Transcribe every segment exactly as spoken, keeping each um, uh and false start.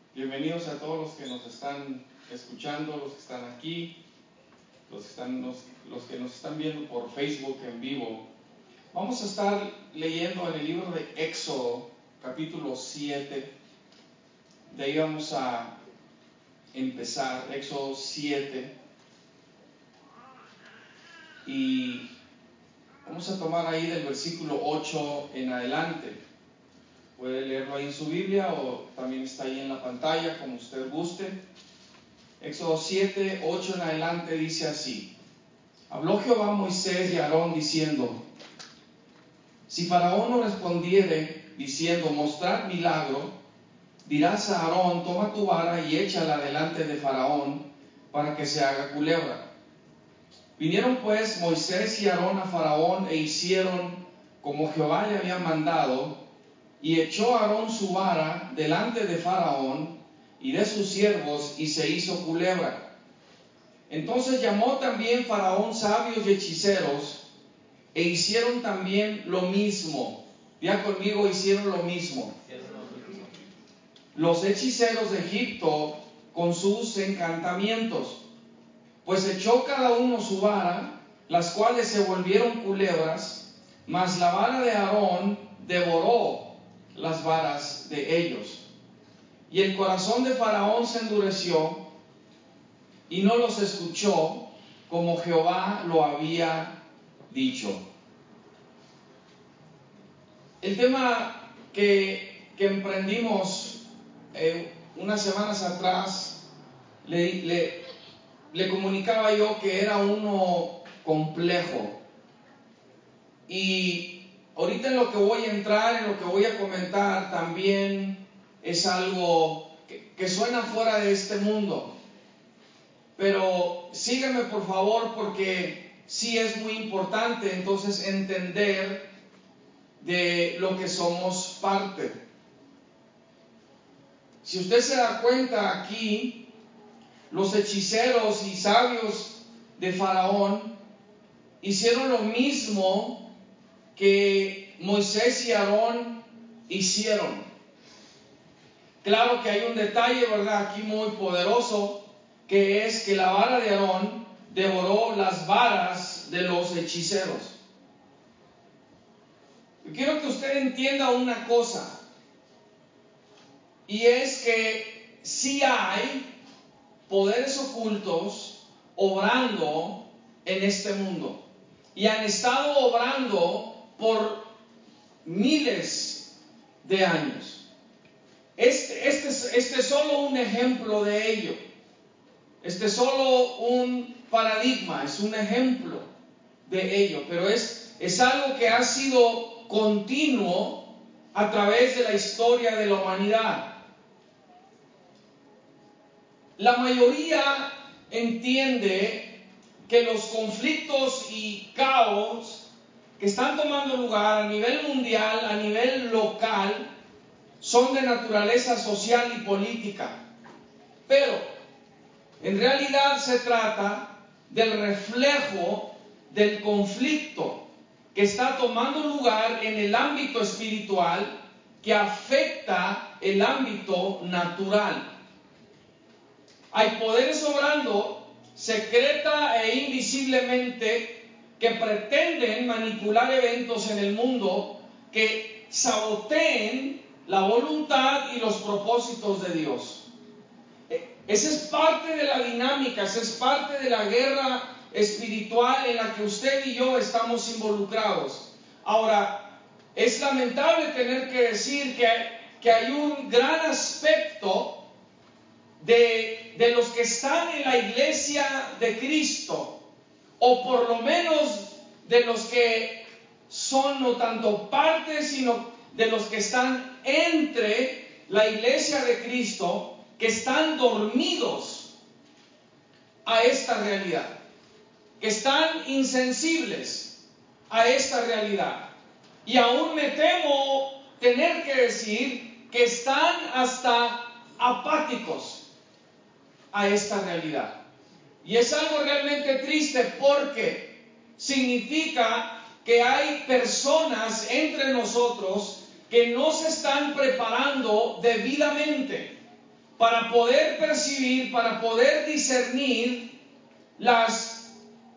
Bienvenidos a todos los que nos están escuchando, los que están aquí, los que, están, los, los que nos están viendo por Facebook en vivo. Vamos a estar leyendo en el libro de Éxodo, capítulo siete. De ahí vamos a empezar, Éxodo siete. Y vamos a tomar ahí del versículo ocho en adelante. Puede leerlo ahí en su Biblia o también está ahí en la pantalla, como usted guste. Éxodo siete, ocho en adelante dice así: Habló Jehová a Moisés y a Aarón diciendo: Si Faraón no respondiere diciendo, mostrad milagro, dirás a Aarón, toma tu vara y échala delante de Faraón, para que se haga culebra. Vinieron pues Moisés y Aarón a Faraón e hicieron como Jehová le había mandado, y echó Aarón su vara delante de Faraón y de sus siervos, y se hizo culebra. Entonces llamó también Faraón sabios y hechiceros, e hicieron también lo mismo. Ya conmigo, hicieron lo mismo. Los hechiceros de Egipto con sus encantamientos. Pues echó cada uno su vara, las cuales se volvieron culebras, mas la vara de Aarón devoró las varas de ellos. Y el corazón de Faraón se endureció y no los escuchó, como Jehová lo había dicho. El tema que, que emprendimos eh, unas semanas atrás, le, le, le comunicaba yo que era uno complejo. Y ahorita en lo que voy a entrar, en lo que voy a comentar, también es algo que, que suena fuera de este mundo. Pero síganme por favor, porque sí es muy importante entonces entender de lo que somos parte. Si usted se da cuenta aquí, los hechiceros y sabios de Faraón hicieron lo mismo que Moisés y Aarón hicieron. Claro que hay un detalle, ¿verdad?, aquí muy poderoso, que es que la vara de Aarón devoró las varas de los hechiceros. Yo quiero que usted entienda una cosa, y es que sí hay poderes ocultos obrando en este mundo, y han estado obrando por miles de años. Este, este, este es solo un ejemplo de ello. Este es solo un paradigma, es un ejemplo de ello, pero es, es algo que ha sido continuo a través de la historia de la humanidad. La mayoría entiende que los conflictos y caos que están tomando lugar a nivel mundial, a nivel local, son de naturaleza social y política. Pero en realidad se trata del reflejo del conflicto que está tomando lugar en el ámbito espiritual, que afecta el ámbito natural. Hay poderes obrando secreta e invisiblemente que pretenden manipular eventos en el mundo, que saboteen la voluntad y los propósitos de Dios. Esa es parte de la dinámica, esa es parte de la guerra espiritual en la que usted y yo estamos involucrados. Ahora, es lamentable tener que decir que hay, que hay un gran aspecto de, de los que están en la iglesia de Cristo, o por lo menos de los que son no tanto parte, sino de los que están entre la iglesia de Cristo, que están dormidos a esta realidad, que están insensibles a esta realidad. Y aún me temo tener que decir que están hasta apáticos a esta realidad. Y es algo realmente triste, porque significa que hay personas entre nosotros que no se están preparando debidamente. para poder percibir, para poder discernir las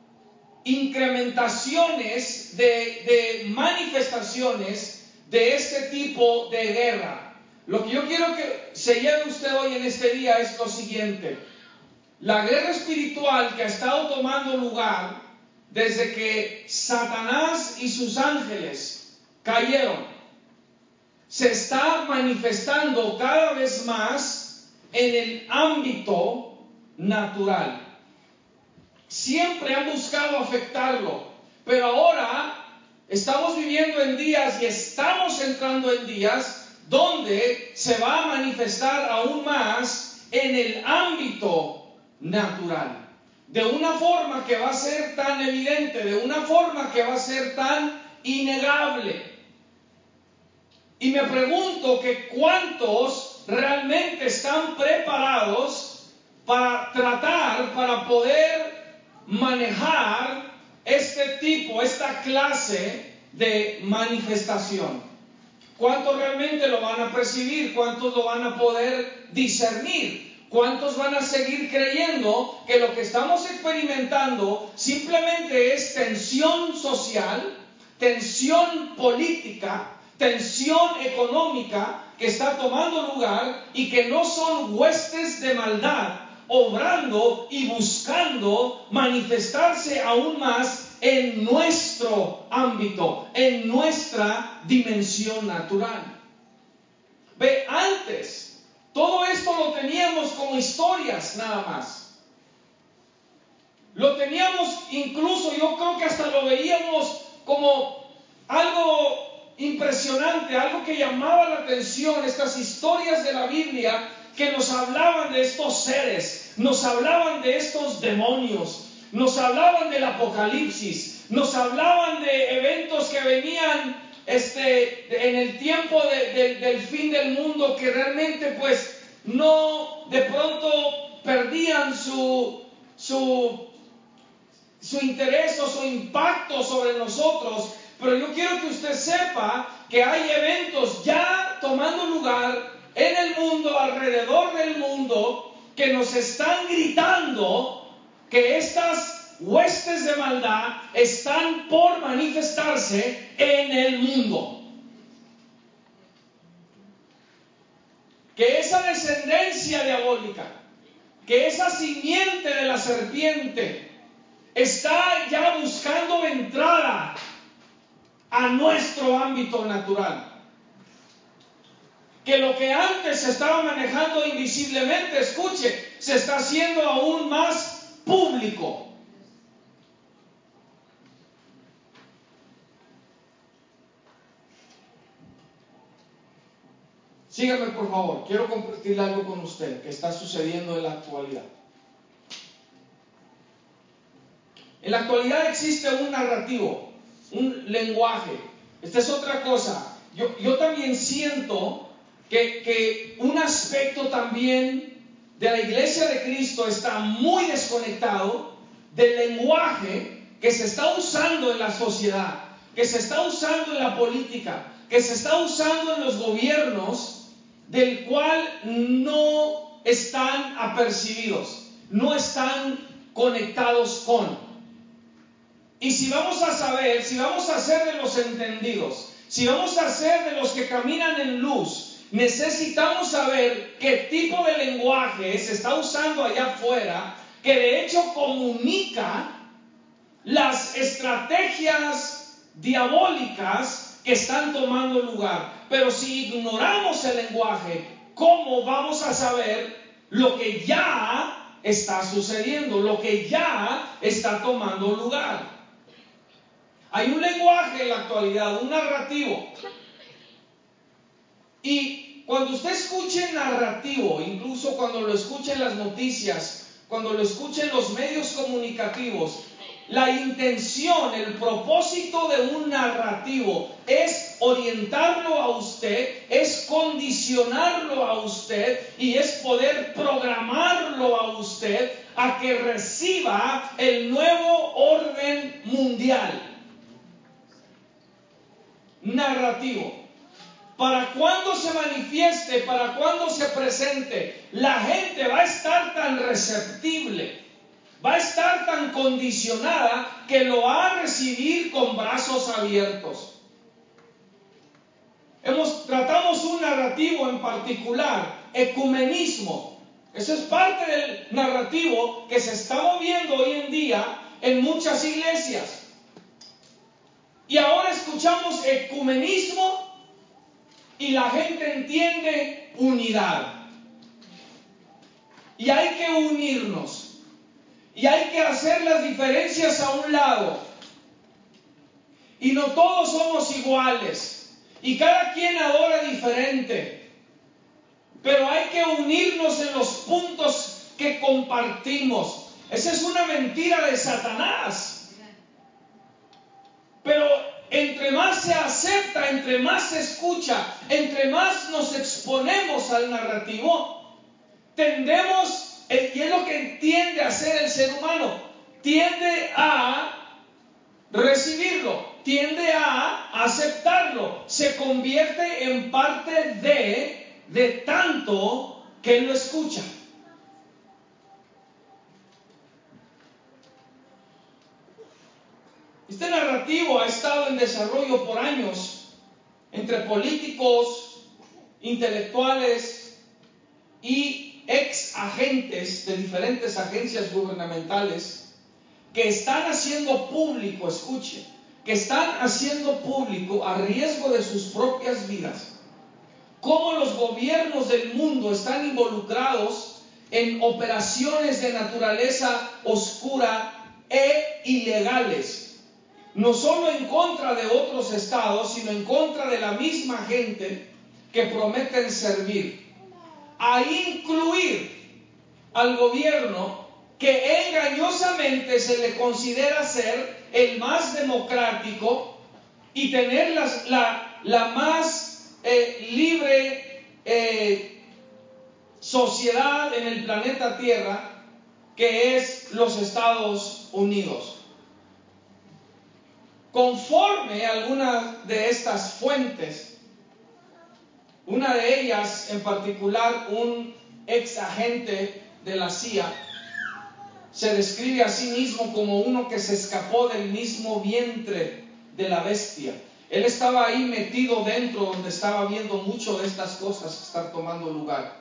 incrementaciones de, de manifestaciones de este tipo de guerra. Lo que yo quiero que se lleve usted hoy en este día es lo siguiente: la guerra espiritual que ha estado tomando lugar desde que Satanás y sus ángeles cayeron, se está manifestando cada vez más en el ámbito natural. Siempre han buscado afectarlo, pero ahora estamos viviendo en días y estamos entrando en días donde se va a manifestar aún más en el ámbito natural, de una forma que va a ser tan evidente, de una forma que va a ser tan innegable. Y me pregunto que cuántos realmente están preparados para tratar, para poder manejar este tipo, esta clase de manifestación. ¿Cuántos realmente lo van a percibir? ¿Cuántos lo van a poder discernir? ¿Cuántos van a seguir creyendo que lo que estamos experimentando simplemente es tensión social, tensión política, tensión económica que está tomando lugar y que no son huestes de maldad obrando y buscando manifestarse aún más en nuestro ámbito, en nuestra dimensión natural? Ve, antes todo esto lo teníamos como historias nada más. Lo teníamos incluso, yo creo que hasta lo veíamos como algo impresionante, algo que llamaba la atención, estas historias de la Biblia que nos hablaban de estos seres, nos hablaban de estos demonios, nos hablaban del apocalipsis, nos hablaban de eventos que venían este, en el tiempo de, de, del fin del mundo, que realmente pues no, de pronto perdían su, su, su interés o su impacto sobre nosotros. Pero yo quiero que usted sepa que hay eventos ya tomando lugar en el mundo, alrededor del mundo, que nos están gritando que estas huestes de maldad están por manifestarse en el mundo. Que esa descendencia diabólica, que esa simiente de la serpiente está ya buscando entrada a nuestro ámbito natural. Que lo que antes se estaba manejando invisiblemente, escuche, se está haciendo aún más público. Sígame por favor, quiero compartir algo con usted que está sucediendo en la actualidad. En la actualidad existe un narrativo, un lenguaje. Esta es otra cosa. Yo, yo también siento que, que un aspecto también de la iglesia de Cristo está muy desconectado del lenguaje que se está usando en la sociedad, que se está usando en la política, que se está usando en los gobiernos, del cual no están apercibidos, no están conectados con. Y si vamos a saber, si vamos a ser de los entendidos, si vamos a ser de los que caminan en luz, necesitamos saber qué tipo de lenguaje se está usando allá afuera, que de hecho comunica las estrategias diabólicas que están tomando lugar. Pero si ignoramos el lenguaje, ¿cómo vamos a saber lo que ya está sucediendo, lo que ya está tomando lugar? Hay un lenguaje en la actualidad, un narrativo. Y cuando usted escuche narrativo, incluso cuando lo escuche en las noticias, cuando lo escuche en los medios comunicativos, la intención, el propósito de un narrativo es orientarlo a usted, es condicionarlo a usted y es poder programarlo a usted a que reciba el nuevo orden mundial. Narrativo. para cuando se manifieste, para cuando se presente, la gente va a estar tan receptible, va a estar tan condicionada que lo va a recibir con brazos abiertos. Hemos, tratamos un narrativo en particular, ecumenismo. Eso es parte del narrativo que se está moviendo hoy en día en muchas iglesias. Y ahora escuchamos ecumenismo y la gente entiende unidad. Y hay que unirnos. Y hay que hacer las diferencias a un lado. Y no todos somos iguales. Y cada quien adora diferente. Pero hay que unirnos en los puntos que compartimos. Esa es una mentira de Satanás. Pero entre más se acepta, entre más se escucha, entre más nos exponemos al narrativo, tendemos, y es lo que tiende a hacer el ser humano, tiende a recibirlo, tiende a aceptarlo, se convierte en parte de, de tanto que lo escucha. Este narrativo ha estado en desarrollo por años entre políticos, intelectuales y ex agentes de diferentes agencias gubernamentales que están haciendo público, escuchen, que están haciendo público a riesgo de sus propias vidas, cómo los gobiernos del mundo están involucrados en operaciones de naturaleza oscura e ilegales. No solo en contra de otros estados, sino en contra de la misma gente que prometen servir. A incluir al gobierno que engañosamente se le considera ser el más democrático y tener las, la, la más eh, libre eh, sociedad en el planeta Tierra, que es los Estados Unidos. Conforme a algunas de estas fuentes, una de ellas en particular, un ex agente de la C I A, se describe a sí mismo como uno que se escapó del mismo vientre de la bestia. Él estaba ahí metido dentro, donde estaba viendo mucho de estas cosas estar tomando lugar.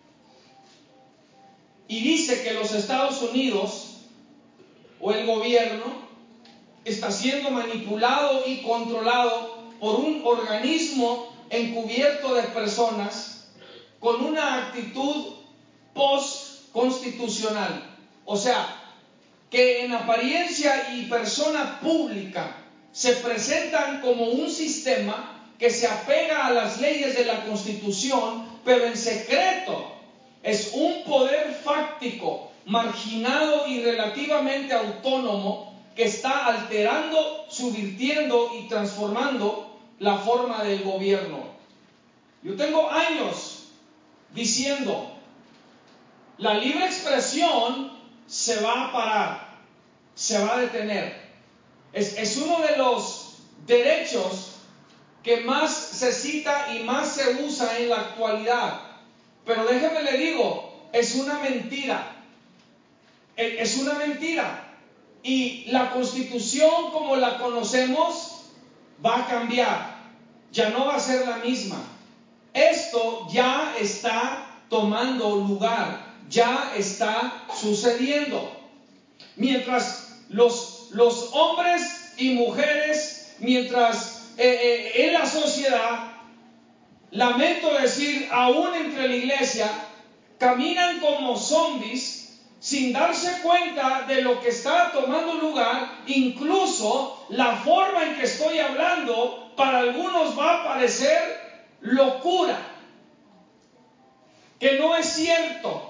Y dice que los Estados Unidos, o el gobierno, está siendo manipulado y controlado por un organismo encubierto de personas con una actitud post-constitucional. O sea, que en apariencia y persona pública se presentan como un sistema que se apega a las leyes de la Constitución, pero en secreto es un poder fáctico, marginado y relativamente autónomo, que está alterando, subvirtiendo y transformando la forma del gobierno. Yo tengo años diciendo, la libre expresión se va a parar, se va a detener. Es, es uno de los derechos que más se cita y más se usa en la actualidad. Pero déjeme le digo, es una mentira. Es una mentira. Y la Constitución como la conocemos va a cambiar. Ya no va a ser la misma. Esto ya está tomando lugar. Ya está sucediendo. Mientras los, los hombres y mujeres, mientras eh, eh, en la sociedad, lamento decir, aún entre la iglesia, caminan como zombies, sin darse cuenta de lo que está tomando lugar. Incluso la forma en que estoy hablando para algunos va a parecer locura, que no es cierto.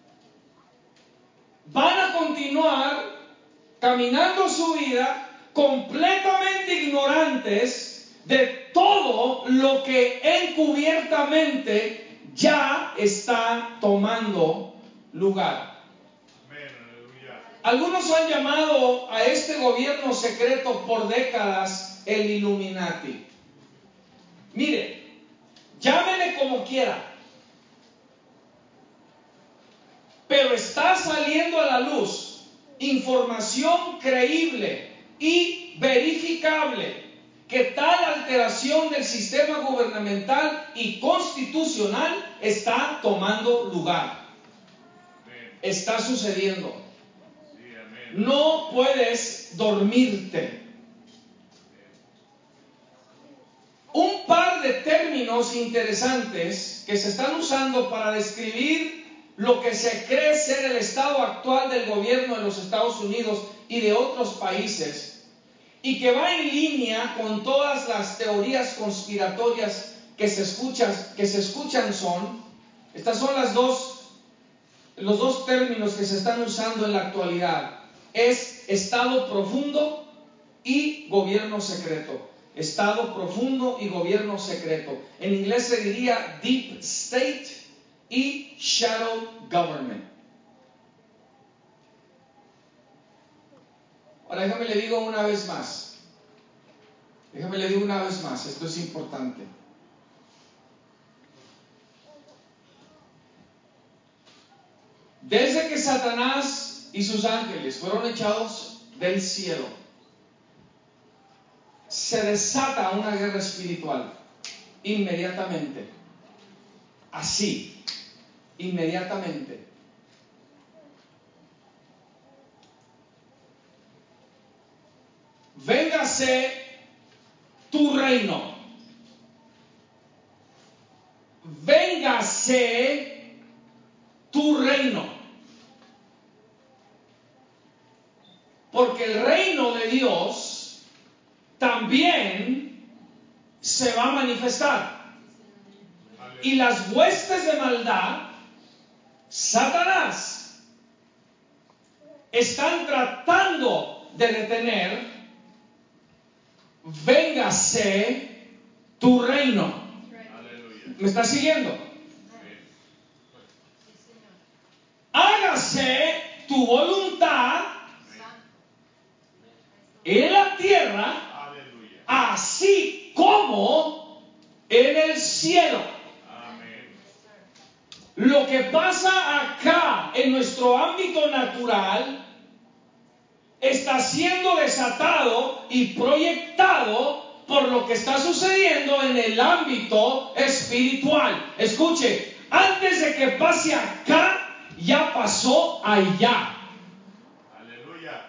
Van a continuar caminando su vida completamente ignorantes de todo lo que encubiertamente ya está tomando lugar. Algunos han llamado a este gobierno secreto por décadas el Illuminati. Mire, llámele como quiera, pero está saliendo a la luz información creíble y verificable que tal alteración del sistema gubernamental y constitucional está tomando lugar. Está sucediendo. No puedes dormirte. Un par de términos interesantes que se están usando para describir lo que se cree ser el estado actual del gobierno de los Estados Unidos y de otros países, y que va en línea con todas las teorías conspiratorias que se escuchan, que se escuchan son, estas son las dos, los dos términos que se están usando en la actualidad, es estado profundo y gobierno secreto. Estado profundo y gobierno secreto. En inglés se diría deep state y shadow government. Ahora déjame le digo una vez más. Déjame le digo una vez más, esto es importante. Desde que Satanás y sus ángeles fueron echados del cielo, se desata una guerra espiritual inmediatamente. Así, inmediatamente. Véngase tu reino. Véngase tu reino. Porque el reino de Dios también se va a manifestar. Y las huestes de maldad, Satanás, están tratando de detener. Véngase tu reino. ¿Me está siguiendo? Hágase tu voluntad en la tierra, así como en el cielo. Lo que pasa acá en nuestro ámbito natural está siendo desatado y proyectado por lo que está sucediendo en el ámbito espiritual. Escuche, antes de que pase acá, ya pasó allá. Aleluya.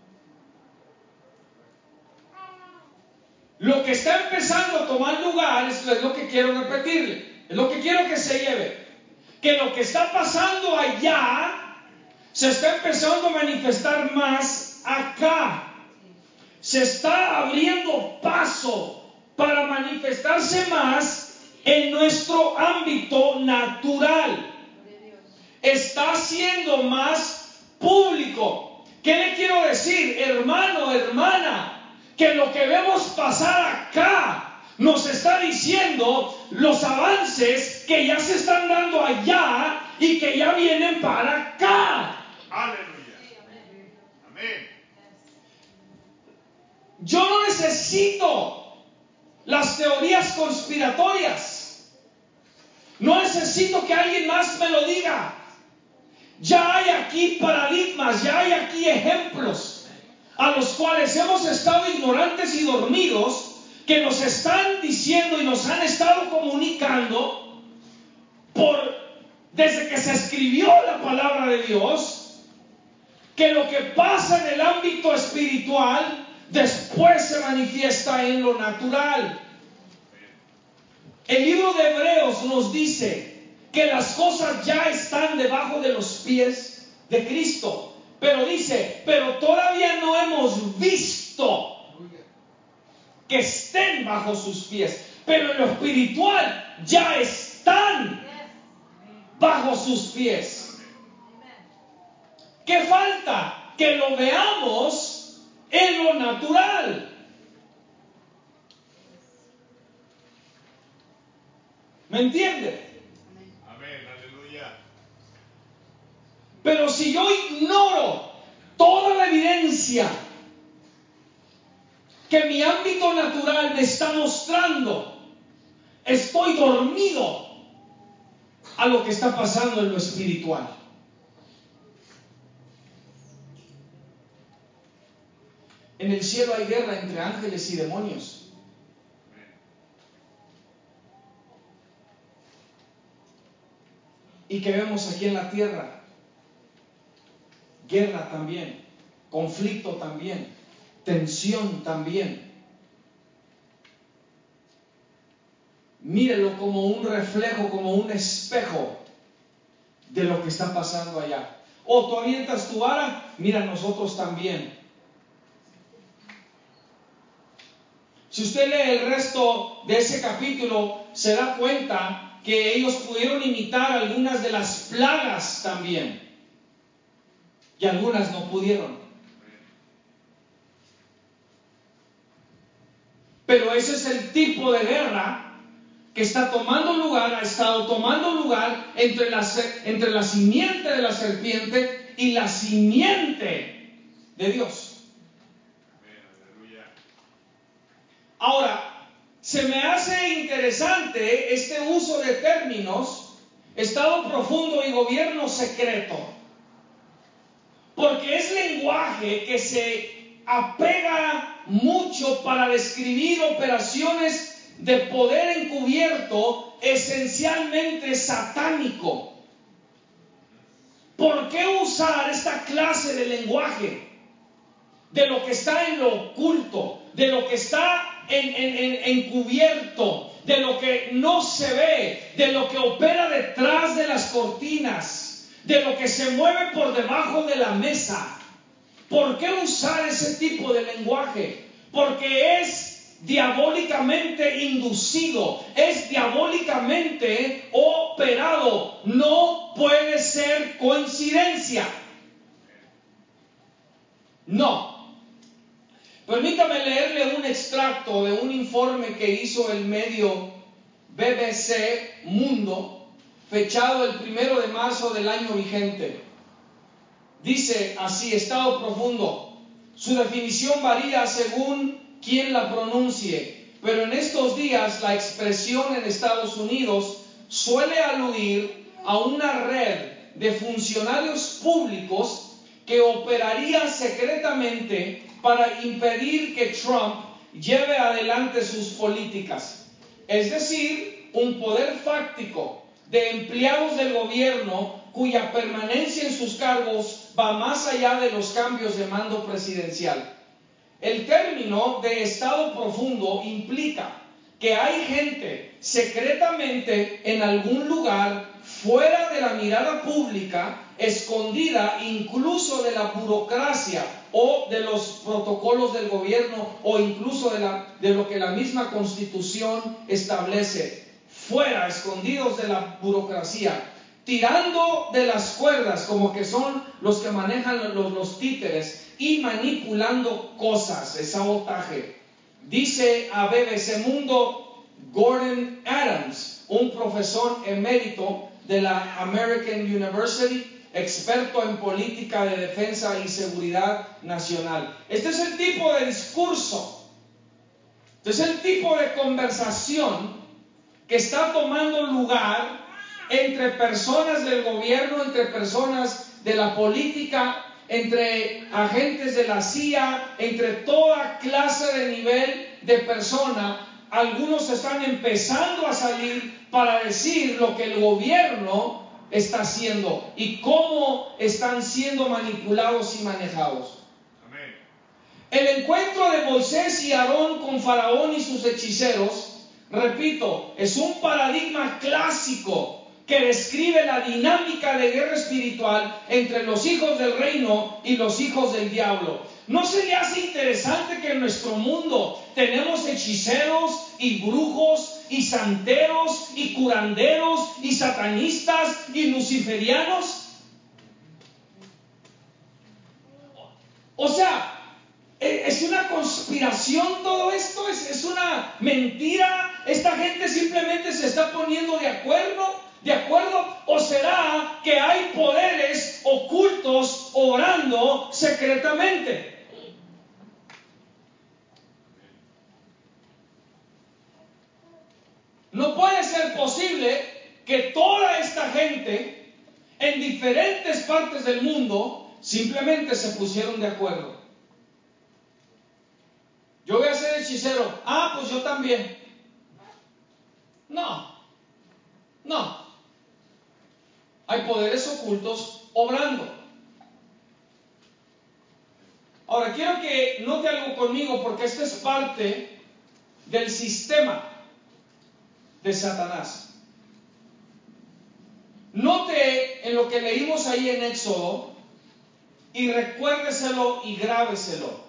Lo que está empezando a tomar lugar es lo que quiero repetirle, es lo que quiero que se lleve. Que lo que está pasando allá se está empezando a manifestar más acá. Se está abriendo paso para manifestarse más en nuestro ámbito natural. Está siendo más público. ¿Qué le quiero decir, hermano, hermana? Que lo que vemos pasar acá nos está diciendo los avances que ya se están dando allá y que ya vienen para acá. Aleluya. Amén. Yo no necesito las teorías conspiratorias. No necesito que alguien más me lo diga. Ya hay aquí paradigmas, ya hay aquí ejemplos a los cuales hemos estado ignorantes y dormidos, que nos están diciendo y nos han estado comunicando por, desde que se escribió la palabra de Dios, que lo que pasa en el ámbito espiritual después se manifiesta en lo natural. El libro de Hebreos nos dice que las cosas ya están debajo de los pies de Cristo, pero dice, pero todavía no hemos visto que estén bajo sus pies, pero en lo espiritual ya están bajo sus pies. ¿Qué falta? Que lo veamos en lo natural. ¿Me entiende? Amén, aleluya. Pero si yo ignoro toda la evidencia que mi ámbito natural me está mostrando, estoy dormido a lo que está pasando en lo espiritual. En el cielo hay guerra entre ángeles y demonios. ¿Y qué vemos aquí en la tierra? Guerra también, conflicto también, tensión también. Mírelo como un reflejo, como un espejo de lo que está pasando allá. O tú avientas tu vara, mira, nosotros también. Si usted lee el resto de ese capítulo, se da cuenta que ellos pudieron imitar algunas de las plagas también, y algunas no pudieron. Pero ese es el tipo de guerra que está tomando lugar, ha estado tomando lugar entre la, entre la simiente de la serpiente y la simiente de Dios. Ahora, se me hace interesante este uso de términos, estado profundo y gobierno secreto, porque es lenguaje que se apega mucho para describir operaciones de poder encubierto, esencialmente satánico. ¿Por qué usar esta clase de lenguaje? De lo que está en lo oculto, de lo que está en, en, en, encubierto, de lo que no se ve, de lo que opera detrás de las cortinas, de lo que se mueve por debajo de la mesa. ¿Por qué usar ese tipo de lenguaje? Porque es diabólicamente inducido, es diabólicamente operado, no puede ser coincidencia. No. Permítame leerle un extracto de un informe que hizo el medio B B C Mundo, fechado el primero de marzo del año vigente. Dice así: estado profundo. Su definición varía según quien la pronuncie, pero en estos días la expresión en Estados Unidos suele aludir a una red de funcionarios públicos que operaría secretamente para impedir que Trump lleve adelante sus políticas. Es decir, un poder fáctico de empleados del gobierno cuya permanencia en sus cargos va más allá de los cambios de mando presidencial. El término de estado profundo implica que hay gente secretamente en algún lugar fuera de la mirada pública, escondida incluso de la burocracia o de los protocolos del gobierno o incluso de, la, de lo que la misma Constitución establece, fuera, escondidos de la burocracia, tirando de las cuerdas como que son los que manejan los, los títeres y manipulando cosas, es sabotaje. Dice a B B C Mundo Gordon Adams, un profesor emérito de la American University, experto en política de defensa y seguridad nacional. Este es el tipo de discurso, este es el tipo de conversación que está tomando lugar entre personas del gobierno, entre personas de la política, entre agentes de la C I A, entre toda clase de nivel de persona. Algunos están empezando a salir para decir lo que el gobierno está haciendo y cómo están siendo manipulados y manejados. Amén. El encuentro de Moisés y Aarón con Faraón y sus hechiceros, repito, es un paradigma clásico que describe la dinámica de guerra espiritual entre los hijos del reino y los hijos del diablo. ¿No se le hace interesante que en nuestro mundo tenemos hechiceros y brujos y santeros y curanderos y satanistas y luciferianos? O sea, ¿es una conspiración todo esto? ¿Es, es una mentira? ¿Esta gente simplemente se está poniendo de acuerdo? ¿De acuerdo? ¿O será que hay poderes ocultos obrando secretamente? No puede gente en diferentes partes del mundo simplemente se pusieron de acuerdo. Yo voy a ser hechicero. Ah, pues yo también. No, no. Hay poderes ocultos obrando. Ahora, quiero que note algo conmigo, porque esto es parte del sistema de Satanás. Note en lo que leímos ahí en Éxodo y recuérdeselo y grábeselo.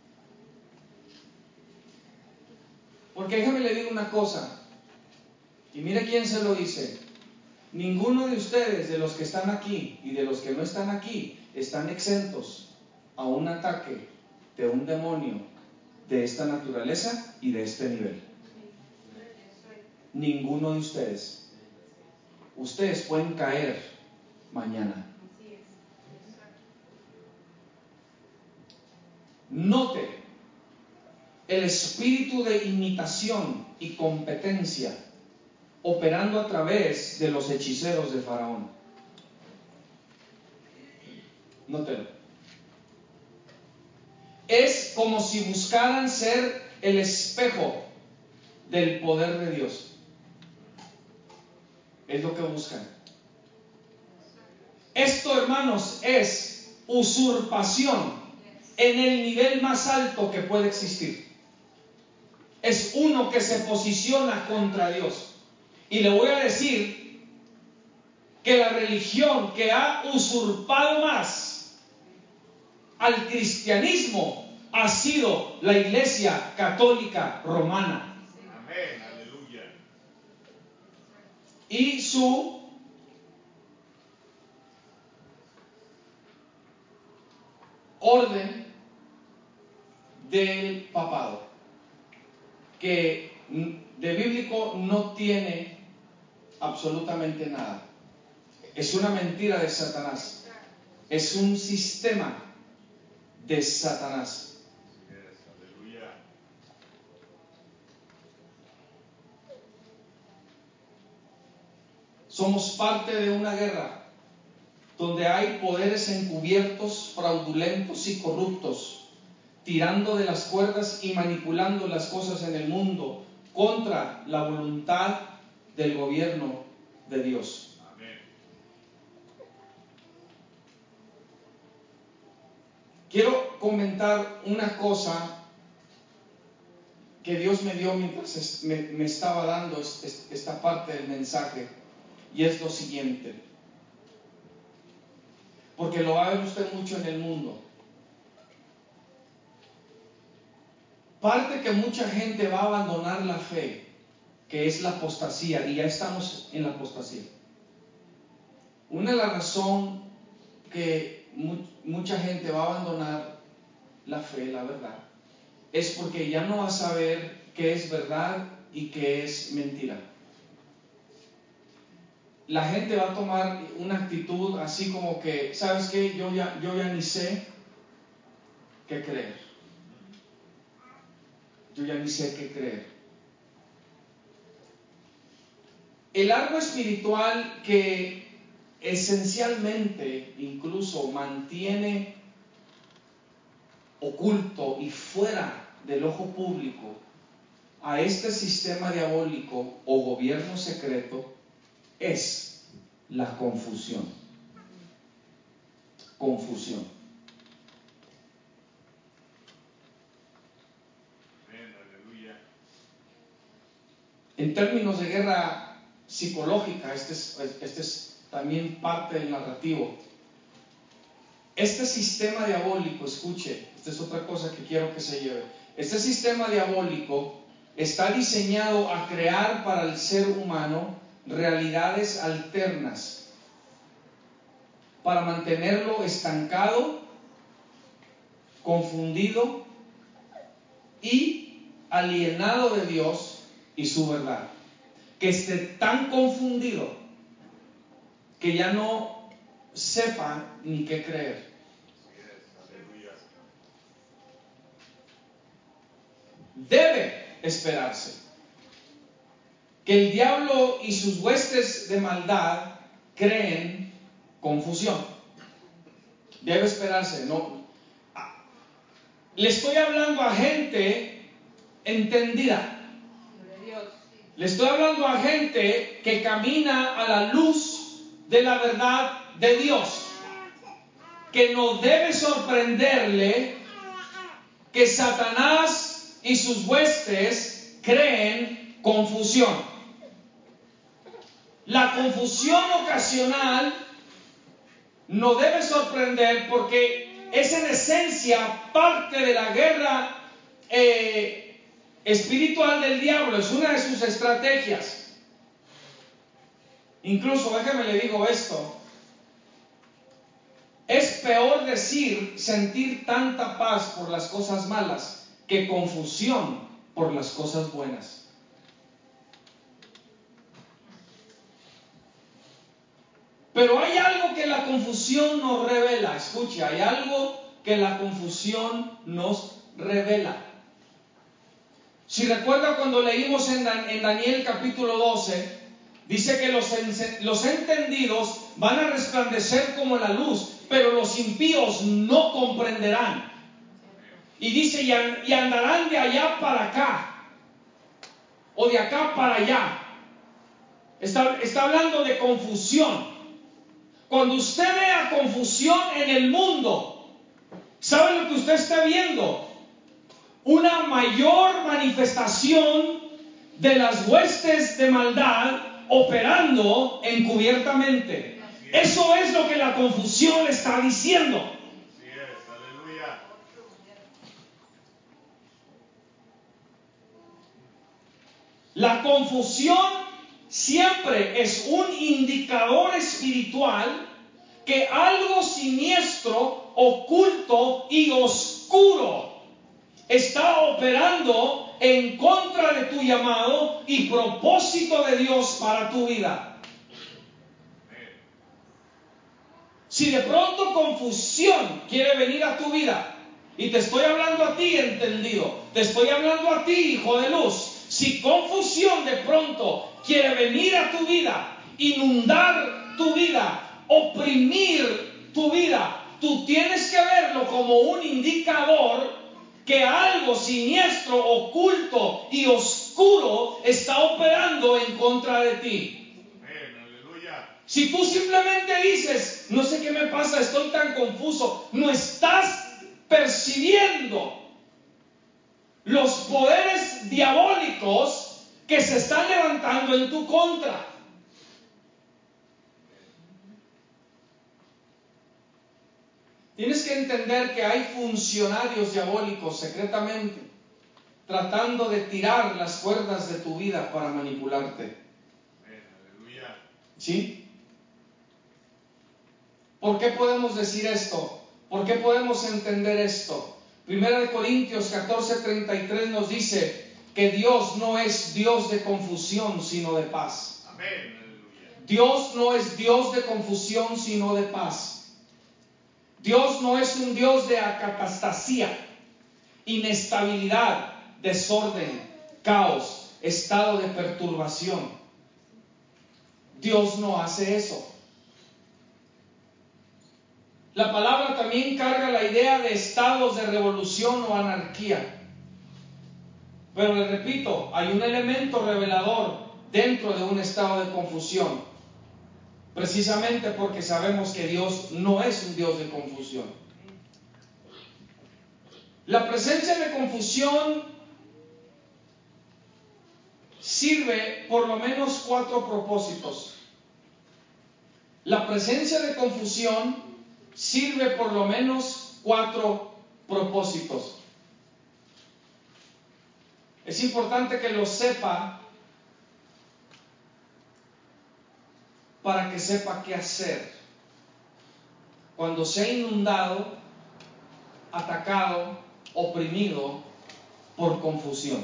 Porque déjame le digo una cosa, y mire quién se lo dice. Ninguno de ustedes, de los que están aquí y de los que no están aquí, están exentos a un ataque de un demonio de esta naturaleza y de este nivel. Ninguno de ustedes. Ustedes pueden caer mañana. Note el espíritu de imitación y competencia operando a través de los hechiceros de Faraón. Nótelo. Es como si buscaran ser el espejo del poder de Dios. Es lo que buscan. Esto, hermanos, es usurpación en el nivel más alto que puede existir. Es uno que se posiciona contra Dios. Y le voy a decir que la religión que ha usurpado más al cristianismo ha sido la Iglesia Católica Romana. Amén, aleluya. Y su orden del papado, que de bíblico no tiene absolutamente nada. Es una mentira de Satanás. Es un sistema de Satanás. Aleluya. Somos parte de una guerra donde hay poderes encubiertos, fraudulentos y corruptos, tirando de las cuerdas y manipulando las cosas en el mundo contra la voluntad del gobierno de Dios. Amén. Quiero comentar una cosa que Dios me dio mientras me, me estaba dando esta parte del mensaje, y es lo siguiente, porque lo va a ver usted mucho en el mundo. Parte que mucha gente va a abandonar la fe, que es la apostasía, y ya estamos en la apostasía. Una de las razones que mu- mucha gente va a abandonar la fe, la verdad, es porque ya no va a saber qué es verdad y qué es mentira. La gente va a tomar una actitud así como que, ¿sabes qué? Yo ya, yo ya ni sé qué creer. Yo ya ni sé qué creer. El árbol espiritual que esencialmente incluso mantiene oculto y fuera del ojo público a este sistema diabólico o gobierno secreto es la confusión. Confusión. Amén, aleluya. En términos de guerra psicológica, este es, este es también parte del narrativo. Este sistema diabólico, escuche, esta es otra cosa que quiero que se lleve. Este sistema diabólico está diseñado a crear para el ser humano realidades alternas para mantenerlo estancado, confundido y alienado de Dios y su verdad. Que esté tan confundido que ya no sepa ni qué creer. Así es, aleluya. Debe esperarse que el diablo y sus huestes de maldad creen confusión. Debe esperarse, no. Le estoy hablando a gente entendida. Le estoy hablando a gente que camina a la luz de la verdad de Dios. Que no debe sorprenderle que Satanás y sus huestes creen confusión. La confusión ocasional no debe sorprender porque es en esencia parte de la guerra eh, espiritual del diablo, es una de sus estrategias. Incluso, déjeme le digo esto, es peor decir sentir tanta paz por las cosas malas que confusión por las cosas buenas. Pero hay algo que la confusión nos revela. Escucha, hay algo que la confusión nos revela. Si recuerda cuando leímos en, Dan- en Daniel capítulo doce, dice que los, en- los entendidos van a resplandecer como la luz, pero los impíos no comprenderán. Y dice, y, an- y andarán de allá para acá, o de acá para allá. Está, está hablando de confusión. Cuando usted vea confusión en el mundo, ¿sabe lo que usted está viendo? Una mayor manifestación de las huestes de maldad operando encubiertamente. Eso es lo que la confusión está diciendo. Así es, aleluya. La confusión siempre es un indicador espiritual que algo siniestro, oculto y oscuro está operando en contra de tu llamado y propósito de Dios para tu vida. Si de pronto confusión quiere venir a tu vida, y te estoy hablando a ti entendido, te estoy hablando a ti hijo de luz, si confusión de pronto quiere venir a tu vida, inundar tu vida, oprimir tu vida, tú tienes que verlo como un indicador que algo siniestro, oculto y oscuro está operando en contra de ti. Amén, aleluya. Si tú simplemente dices, no sé qué me pasa, estoy tan confuso, no estás percibiendo los poderes diabólicos que se están levantando en tu contra. Tienes que entender que hay funcionarios diabólicos secretamente tratando de tirar las cuerdas de tu vida para manipularte. Amén, aleluya. ¿Sí? ¿Por qué podemos decir esto? ¿Por qué podemos entender esto? Primera de Corintios catorce treinta y tres nos dice que Dios no es Dios de confusión, sino de paz. Amén, aleluya. Dios no es Dios de confusión, sino de paz. Dios no es un Dios de acatastasía, inestabilidad, desorden, caos, estado de perturbación. Dios no hace eso. La palabra también carga la idea de estados de revolución o anarquía. Pero le repito, hay un elemento revelador dentro de un estado de confusión. Precisamente porque sabemos que Dios no es un Dios de confusión. La presencia de confusión sirve por lo menos cuatro propósitos. La presencia de confusión sirve por lo menos cuatro propósitos. Es importante que lo sepa para que sepa qué hacer cuando sea inundado, atacado, oprimido por confusión.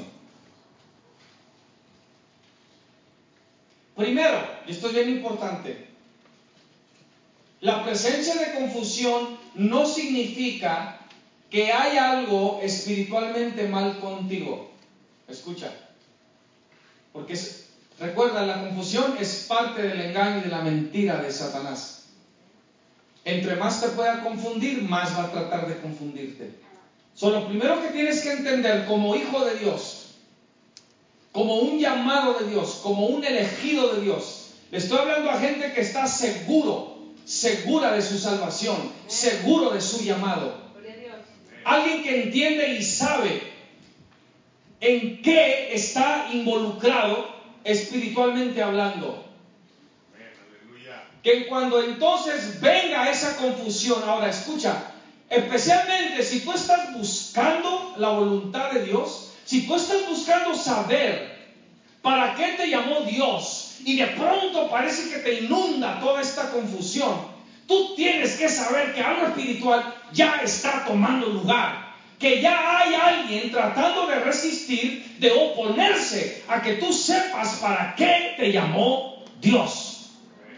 Primero, y esto es bien importante, la presencia de confusión no significa que hay algo espiritualmente mal contigo. Escucha, porque es, Recuerda, la confusión es parte del engaño y de la mentira de Satanás. Entre más te pueda confundir, más va a tratar de confundirte. So, lo primero que tienes que entender como hijo de Dios, como un llamado de Dios, como un elegido de Dios, le estoy hablando a gente que está seguro, segura de su salvación, seguro de su llamado. Alguien que entiende y sabe en qué está involucrado espiritualmente hablando. Que cuando entonces venga esa confusión, ahora escucha, especialmente si tú estás buscando la voluntad de Dios, si tú estás buscando saber para qué te llamó Dios y de pronto parece que te inunda toda esta confusión, tú tienes que saber que algo espiritual ya está tomando lugar. Que ya hay alguien tratando de resistir, de oponerse a que tú sepas para qué te llamó Dios.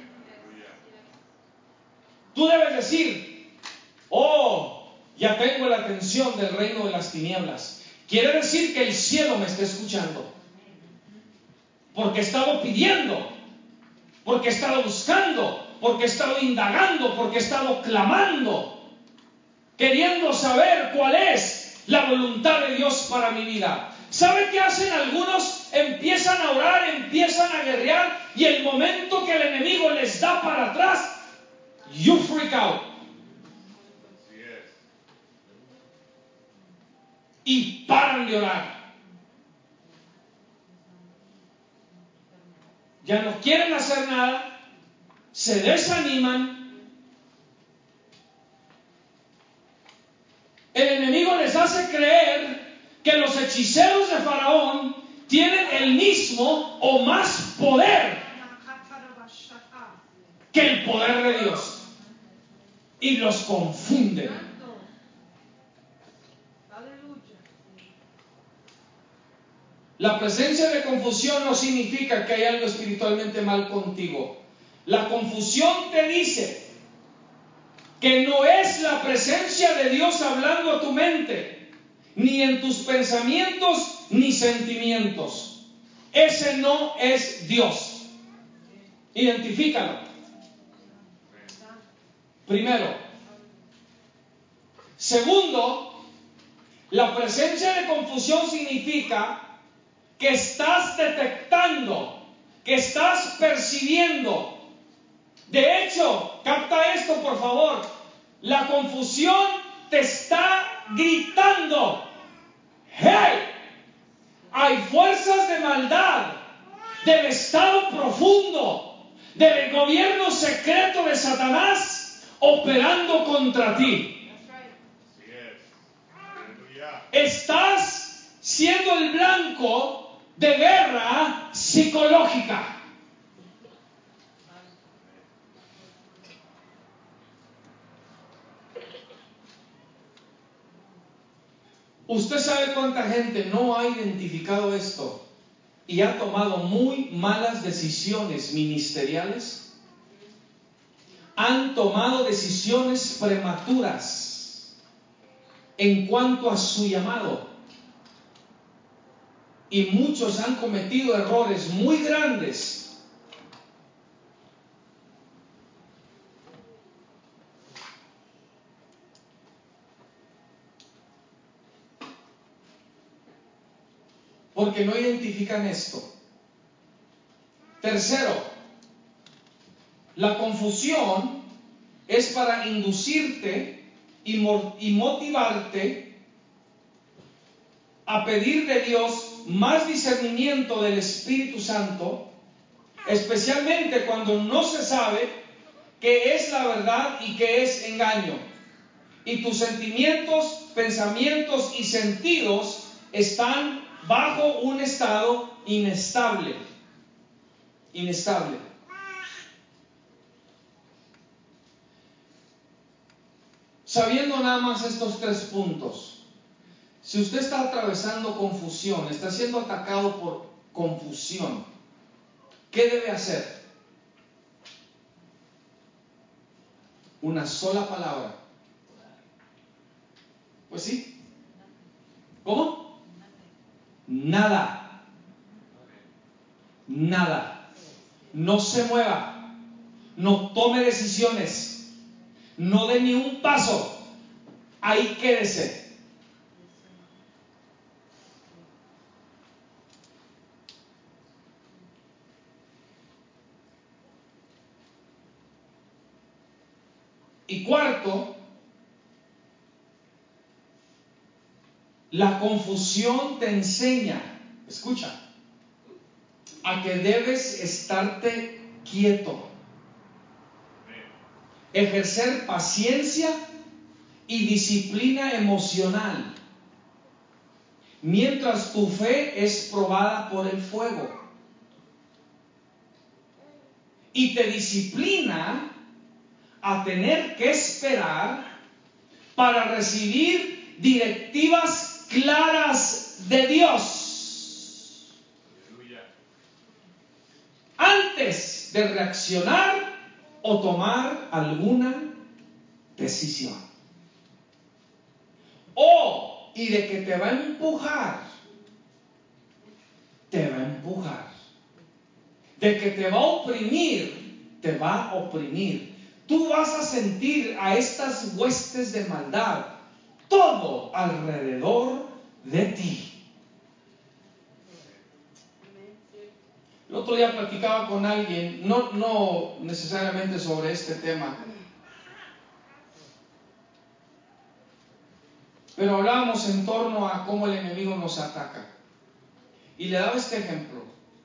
Tú debes decir, oh, ya tengo la atención del reino de las tinieblas. Quiere decir que el cielo me está escuchando. Porque he estado pidiendo, porque he estado buscando, porque he estado indagando, porque he estado clamando, queriendo saber cuál es la voluntad de Dios para mi vida. ¿Sabe qué hacen algunos? Empiezan a orar, empiezan a guerrear, y el momento que el enemigo les da para atrás, you freak out. Y paran de orar. Ya no quieren hacer nada, se desaniman. El enemigo les hace creer que los hechiceros de Faraón tienen el mismo o más poder que el poder de Dios. Y los confunden. La presencia de confusión no significa que hay algo espiritualmente mal contigo. La confusión te dice que no es la presencia de Dios hablando a tu mente, ni en tus pensamientos ni sentimientos. Ese no es Dios. Identifícalo. Primero. Segundo, la presencia de confusión significa que estás detectando, que estás percibiendo. De hecho, capta esto por favor, la confusión te está gritando: ¡hey! Hay fuerzas de maldad, del estado profundo, del gobierno secreto de Satanás operando contra ti. Estás siendo el blanco de guerra psicológica. Usted sabe cuánta gente no ha identificado esto y ha tomado muy malas decisiones ministeriales. Han tomado decisiones prematuras en cuanto a su llamado. Y muchos han cometido errores muy grandes. Porque no identifican esto. Tercero, la confusión es para inducirte y, y motivarte a pedir de Dios más discernimiento del Espíritu Santo, especialmente cuando no se sabe qué es la verdad y qué es engaño. Y tus sentimientos, pensamientos y sentidos están bajo un estado inestable. Inestable. Sabiendo nada más estos tres puntos, si usted está atravesando confusión, está siendo atacado por confusión, ¿qué debe hacer? Una sola palabra. Pues sí. ¿Cómo? Nada. nada. No se mueva, no tome decisiones, no dé ni un paso. Ahí quédese. Y cuarto, la confusión te enseña, escucha, a que debes estarte quieto, ejercer paciencia y disciplina emocional, mientras tu fe es probada por el fuego. Y te disciplina a tener que esperar para recibir directivas claras de Dios antes de reaccionar o tomar alguna decisión. O, y de que te va a empujar, te va a empujar. De que te va a oprimir, te va a oprimir. Tú vas a sentir a estas huestes de maldad todo alrededor de ti. El otro día platicaba con alguien, no, no necesariamente sobre este tema, pero hablábamos en torno a cómo el enemigo nos ataca. Y le daba este ejemplo.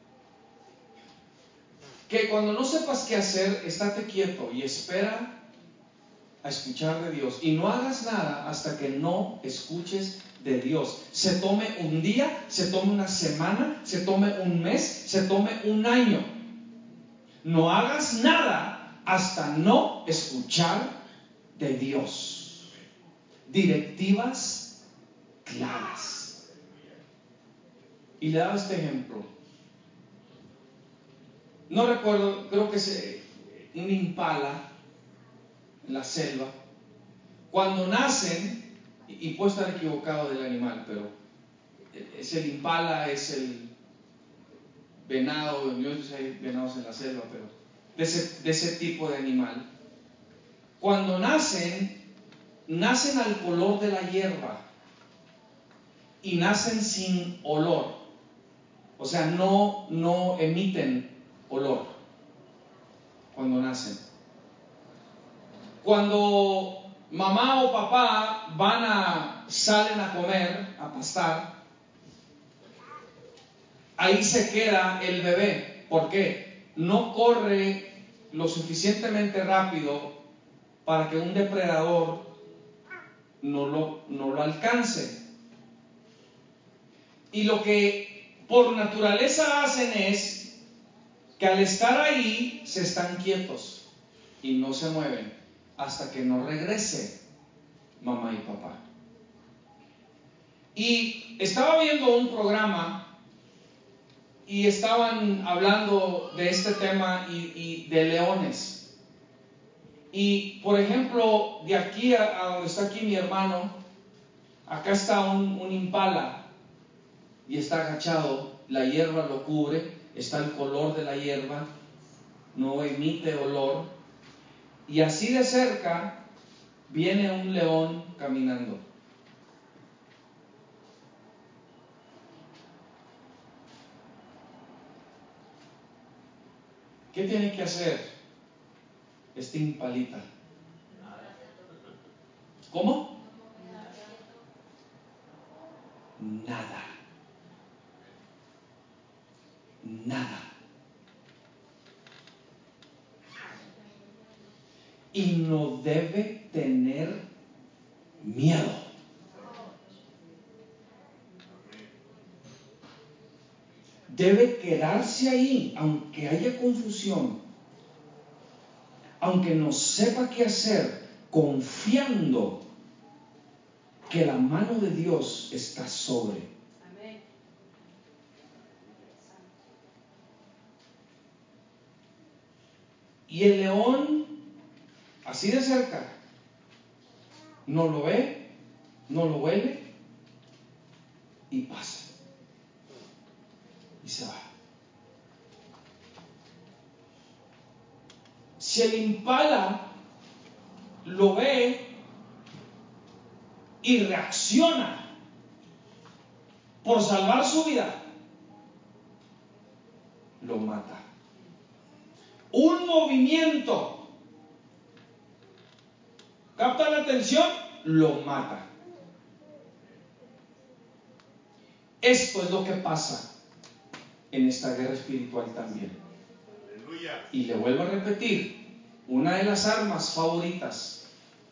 Que cuando no sepas qué hacer, estate quieto y espera a escuchar de Dios. Y no hagas nada hasta que no escuches de Dios. Se tome un día, se tome una semana, se tome un mes, se tome un año. No hagas nada hasta no escuchar de Dios. Directivas claras. Y le daba este ejemplo. No recuerdo, creo que es un impala en la selva. Cuando nacen, y puedo estar equivocado del animal, pero es el impala, es el venado, yo no sé si hay venados en la selva, pero de ese, de ese tipo de animal. Cuando nacen, nacen al color de la hierba y nacen sin olor. O sea, no, no emiten olor cuando nacen. Cuando mamá o papá van a, salen a comer, a pastar, ahí se queda el bebé. ¿Por qué? No corre lo suficientemente rápido para que un depredador no lo, no lo alcance. Y lo que por naturaleza hacen es que al estar ahí se están quietos y no se mueven hasta que no regrese mamá y papá. Y estaba viendo un programa y estaban hablando de este tema y, y de leones. Y por ejemplo, de aquí a, a donde está aquí mi hermano, acá está un, un impala y está agachado, la hierba lo cubre, está el color de la hierba, no emite olor, y así de cerca viene un león caminando. ¿Qué tiene que hacer este impalita? ¿Cómo? Nada. Nada. Y no debe tener miedo. Debe quedarse ahí, aunque haya confusión, aunque no sepa qué hacer, confiando que la mano de Dios está sobre. Amén. Y el león, así de cerca, no lo ve, no lo huele y pasa. Y se va. Si el impala lo ve y reacciona por salvar su vida, lo mata. Un movimiento, capta la atención, lo mata. Esto es lo que pasa en esta guerra espiritual también. Aleluya. Y le vuelvo a repetir, una de las armas favoritas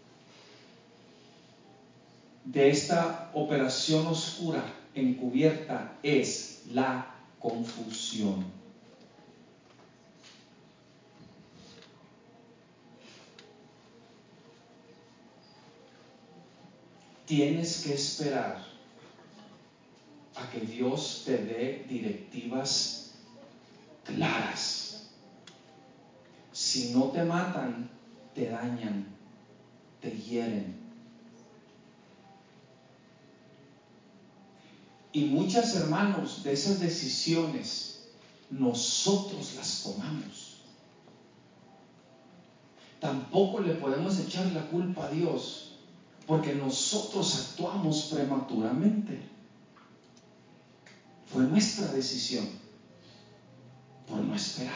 de esta operación oscura encubierta es la confusión. Tienes que esperar a que Dios te dé directivas claras. Si no te matan, te dañan, te hieren. Y muchas, hermanos, de esas decisiones nosotros las tomamos. Tampoco le podemos echar la culpa a Dios, porque nosotros actuamos prematuramente. Fue nuestra decisión por no esperar.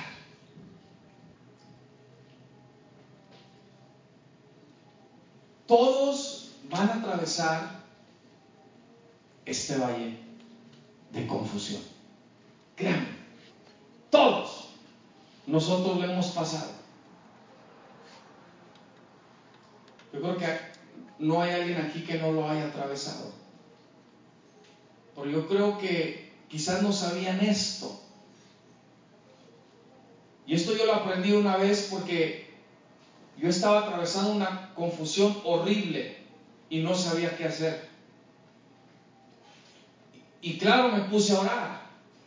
Todos van a atravesar este valle de confusión. Créanme, todos nosotros lo hemos pasado. Yo creo que no hay alguien aquí que no lo haya atravesado. Pero yo creo que quizás no sabían esto. Y esto yo lo aprendí una vez porque yo estaba atravesando una confusión horrible y no sabía qué hacer. Y claro, me puse a orar.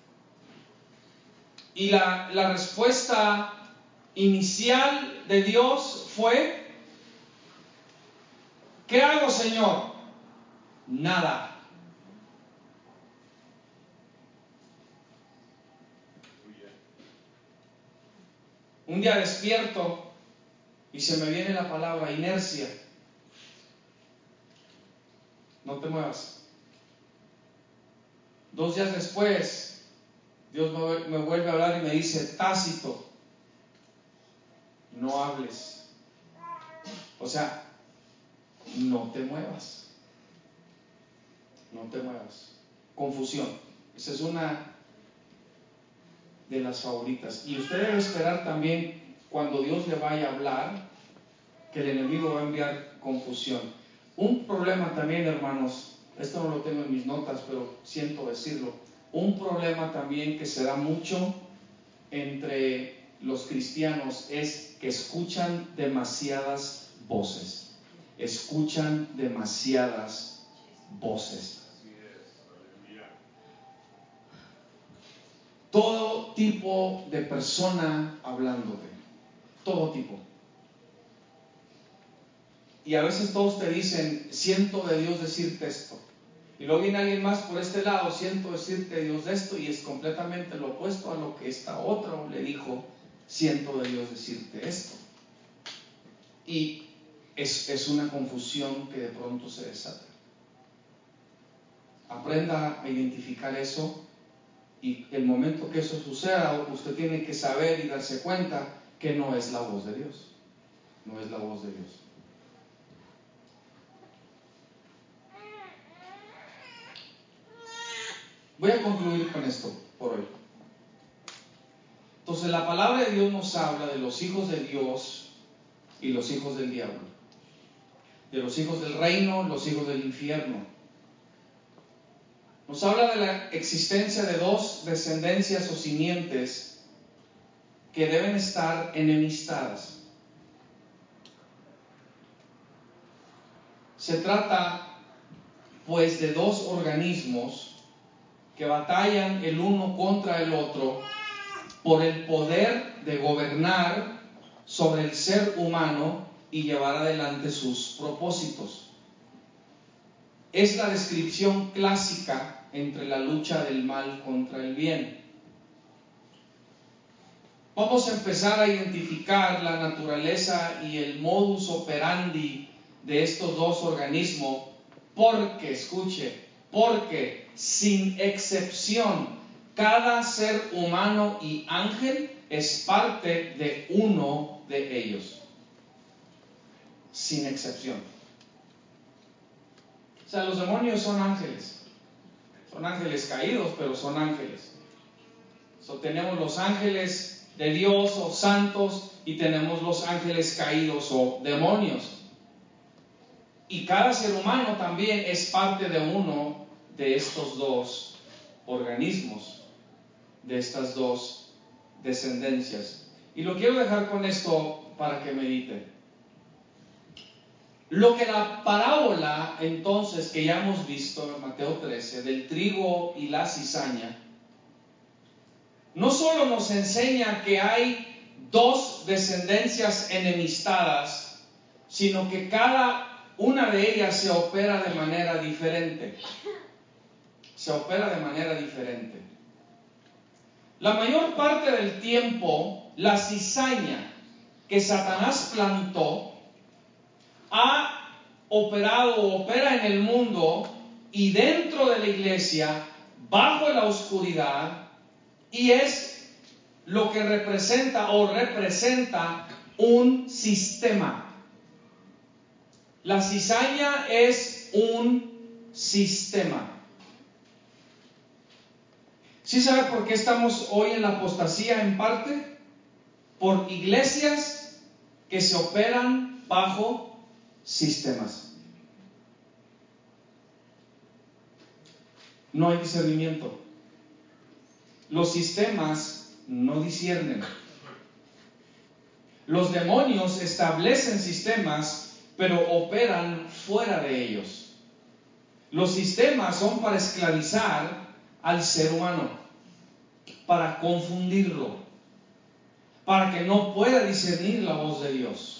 Y la, la respuesta inicial de Dios fue: ¿qué hago, Señor? Nada. Un día despierto y se me viene la palabra inercia. No te muevas. Dos días después, Dios me, me vuelve a hablar y me dice: Tácito, no hables. O sea, no te muevas. No te muevas. Confusión. Esa es una de las favoritas. Y usted debe esperar también, cuando Dios le vaya a hablar, que el enemigo va a enviar confusión. Un problema también, hermanos, esto no lo tengo en mis notas, pero siento decirlo, un problema también que se da mucho entre los cristianos es que escuchan demasiadas voces. Escuchan demasiadas voces. Así es. Aleluya. Todo tipo de persona hablándote. Todo tipo. Y a veces todos te dicen: siento de Dios decirte esto. Y luego viene alguien más por este lado: siento decirte de Dios de esto, y es completamente lo opuesto a lo que esta otra le dijo: siento de Dios decirte esto. Y es, es una confusión que de pronto se desata. Aprenda a identificar eso, y el momento que eso suceda, usted tiene que saber y darse cuenta que no es la voz de Dios. No es la voz de Dios. Voy a concluir con esto por hoy. Entonces, la palabra de Dios nos habla de los hijos de Dios y los hijos del diablo, de los hijos del reino, los hijos del infierno. Nos habla de la existencia de dos descendencias o simientes que deben estar enemistadas. Se trata, pues, de dos organismos que batallan el uno contra el otro por el poder de gobernar sobre el ser humano y llevar adelante sus propósitos. Es la descripción clásica entre la lucha del mal contra el bien. vamos a empezar a identificar la naturaleza y el modus operandi de estos dos organismos, porque, escuche, porque sin excepción, cada ser humano y ángel es parte de uno de ellos. Sin excepción. O sea, los demonios son ángeles. Son ángeles caídos, pero son ángeles. So, tenemos los ángeles de Dios o santos y tenemos los ángeles caídos o demonios. Y cada ser humano también es parte de uno de estos dos organismos, de estas dos descendencias. Y lo quiero dejar con esto para que medite. Lo que la parábola entonces que ya hemos visto en Mateo trece del trigo y la cizaña, no solo nos enseña que hay dos descendencias enemistadas, sino que cada una de ellas se opera de manera diferente. Se opera de manera diferente. La mayor parte del tiempo, la cizaña que Satanás plantó ha operado o opera en el mundo y dentro de la iglesia, bajo la oscuridad, y es lo que representa o representa un sistema. La cizaña es un sistema. ¿Sí sabe por qué estamos hoy en la apostasía en parte? Por iglesias que se operan bajo sistemas. No hay discernimiento. Los sistemas no disciernen. Los demonios establecen sistemas, pero operan fuera de ellos. Los sistemas son para esclavizar al ser humano, para confundirlo, para que no pueda discernir la voz de Dios.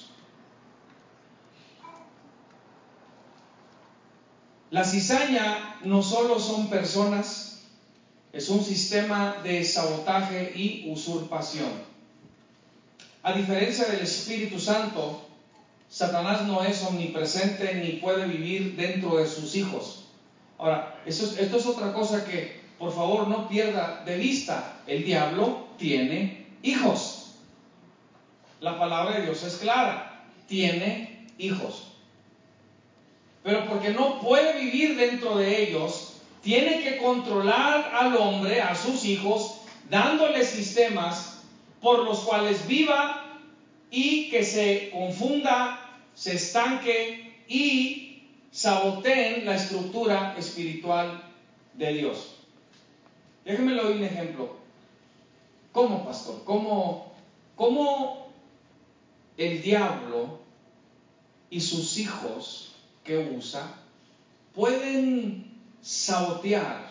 La cizaña no solo son personas, es un sistema de sabotaje y usurpación. A diferencia del Espíritu Santo, Satanás no es omnipresente ni puede vivir dentro de sus hijos. Ahora, esto es, esto es otra cosa que, por favor, no pierda de vista. El diablo tiene hijos. La palabra de Dios es clara. Tiene hijos. Pero porque no puede vivir dentro de ellos, tiene que controlar al hombre, a sus hijos, dándole sistemas por los cuales viva y que se confunda, se estanque y saboteen la estructura espiritual de Dios. Déjenme le doy un ejemplo. ¿Cómo, pastor? ¿Cómo, cómo el diablo y sus hijos que usa pueden sabotear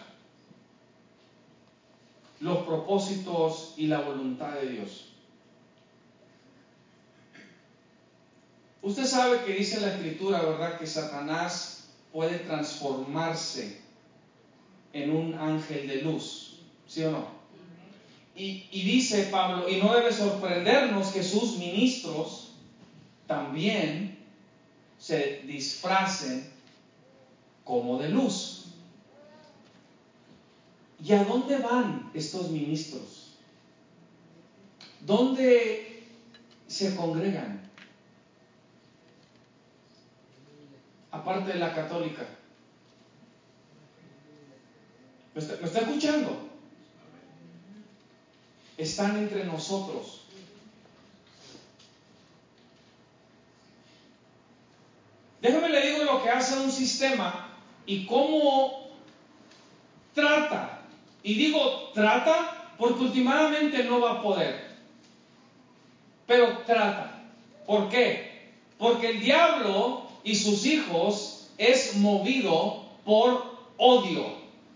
los propósitos y la voluntad de Dios? Usted sabe que dice la Escritura, ¿verdad?, que Satanás puede transformarse en un ángel de luz, ¿sí o no? Y, y dice Pablo, y no debe sorprendernos que sus ministros también se disfracen como de luz. ¿Y a dónde van estos ministros? ¿Dónde se congregan? Aparte de la católica. ¿Me está, me está escuchando? Están entre nosotros. Déjame le digo lo que hace un sistema y cómo trata. Y digo trata porque últimamente no va a poder. Pero trata. ¿Por qué? Porque el diablo y sus hijos es movido por odio.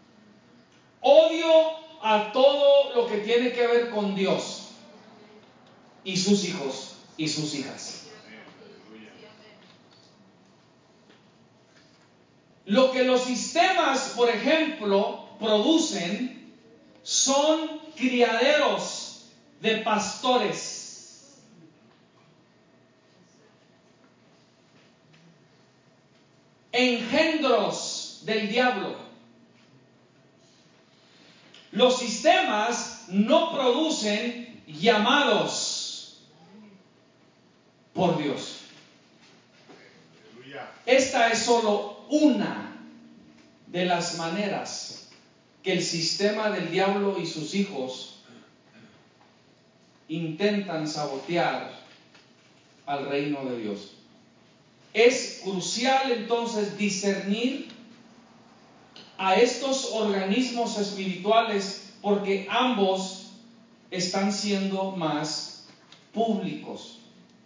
Odio a todo lo que tiene que ver con Dios y sus hijos y sus hijas. Lo que los sistemas, por ejemplo, producen son criaderos de pastores. Engendros del diablo. Los sistemas no producen llamados por Dios. Esta es solo una de las maneras que el sistema del diablo y sus hijos intentan sabotear al reino de Dios. Es crucial entonces discernir a estos organismos espirituales porque ambos están siendo más públicos.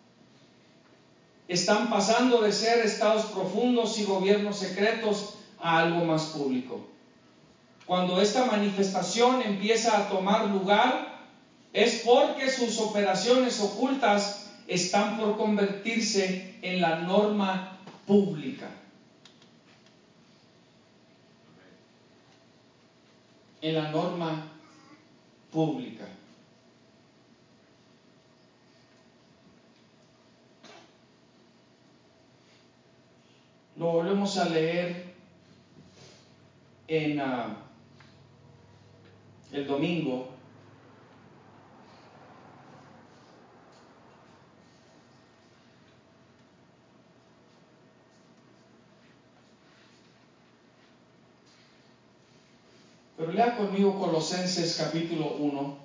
Están pasando de ser estados profundos y gobiernos secretos a algo más público. Cuando esta manifestación empieza a tomar lugar, es porque sus operaciones ocultas están por convertirse en la norma pública. En la norma pública. Lo volvemos a leer en uh, el domingo. Pero lea conmigo Colosenses capítulo uno.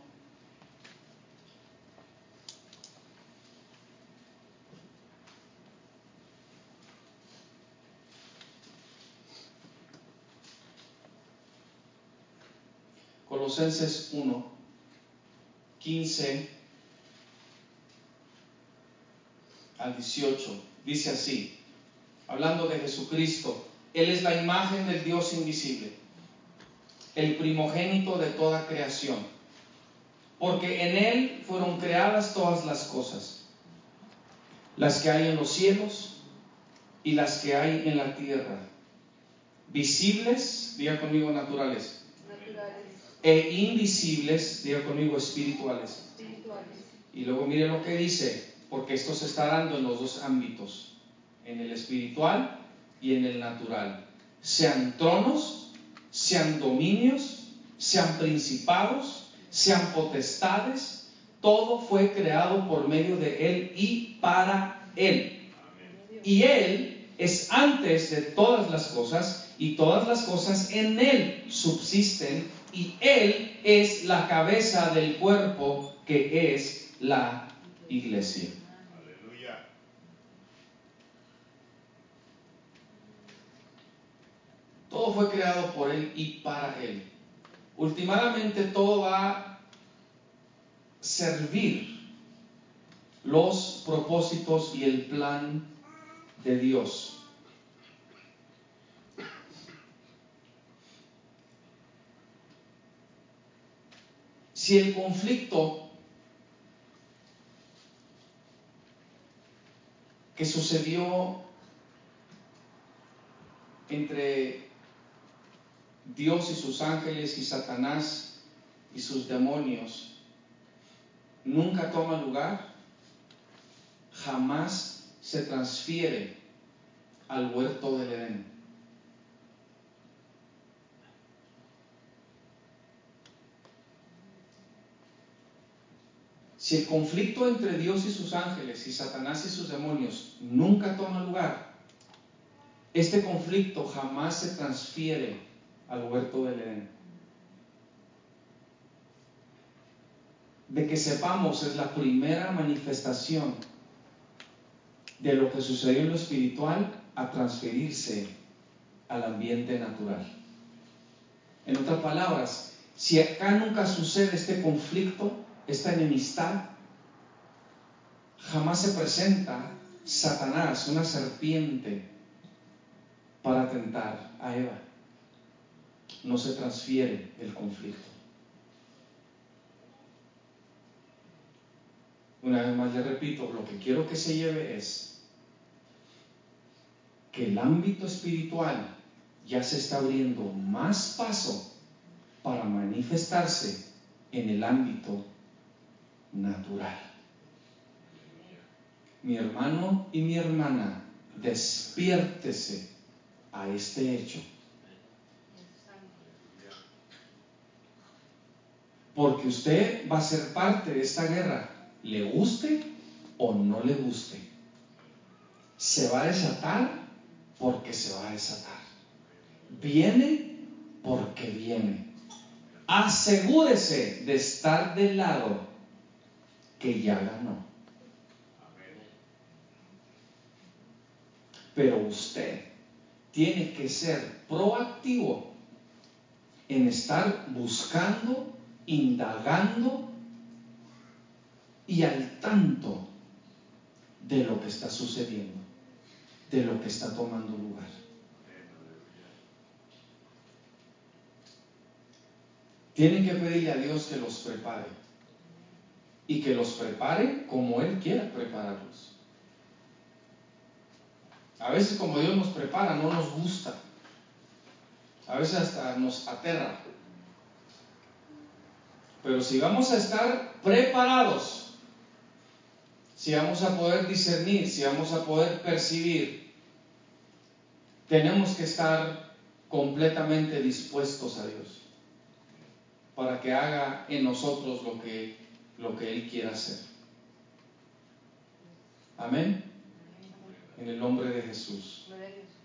Colosenses uno, quince al dieciocho. Dice así, hablando de Jesucristo: Él es la imagen del Dios invisible, el primogénito de toda creación, porque en Él fueron creadas todas las cosas, las que hay en los cielos y las que hay en la tierra, visibles, diga conmigo naturales, naturales. E invisibles, diga conmigo espirituales. espirituales. Y luego mire lo que dice, porque esto se está dando en los dos ámbitos, en el espiritual y en el natural. Sean tronos, sean dominios, sean principados, sean potestades, todo fue creado por medio de Él y para Él. Y Él es antes de todas las cosas, y todas las cosas en Él subsisten, y Él es la cabeza del cuerpo, que es la iglesia. Aleluya. Todo fue creado por Él y para Él. Últimamente todo va a servir los propósitos y el plan de Dios. Si el conflicto que sucedió entre Dios y sus ángeles y Satanás y sus demonios nunca toma lugar, jamás se transfiere al huerto del Edén. Si el conflicto entre Dios y sus ángeles y Satanás y sus demonios nunca toma lugar, este conflicto jamás se transfiere al huerto del Edén. De que sepamos, es la primera manifestación de lo que sucedió en lo espiritual a transferirse al ambiente natural. En otras palabras, si acá nunca sucede este conflicto, esta enemistad, jamás se presenta Satanás, una serpiente, para tentar a Eva. No se transfiere el conflicto. Una vez más le repito, lo que quiero que se lleve es que el ámbito espiritual ya se está abriendo más paso para manifestarse en el ámbito natural. Mi hermano y mi hermana, despiértese a este hecho. Porque usted va a ser parte de esta guerra, le guste o no le guste. Se va a desatar porque se va a desatar. Viene porque viene. Asegúrese de estar del lado que ya ganó. Pero usted tiene que ser proactivo en estar buscando, indagando y al tanto de lo que está sucediendo, de lo que está tomando lugar. Tienen que pedirle a Dios que los prepare y que los prepare como Él quiera prepararlos. A veces como Dios nos prepara no nos gusta, a veces hasta nos aterra. Pero si vamos a estar preparados, si vamos a poder discernir, si vamos a poder percibir, tenemos que estar completamente dispuestos a Dios para que haga en nosotros lo que, lo que Él quiera hacer. Amén. En el nombre de Jesús.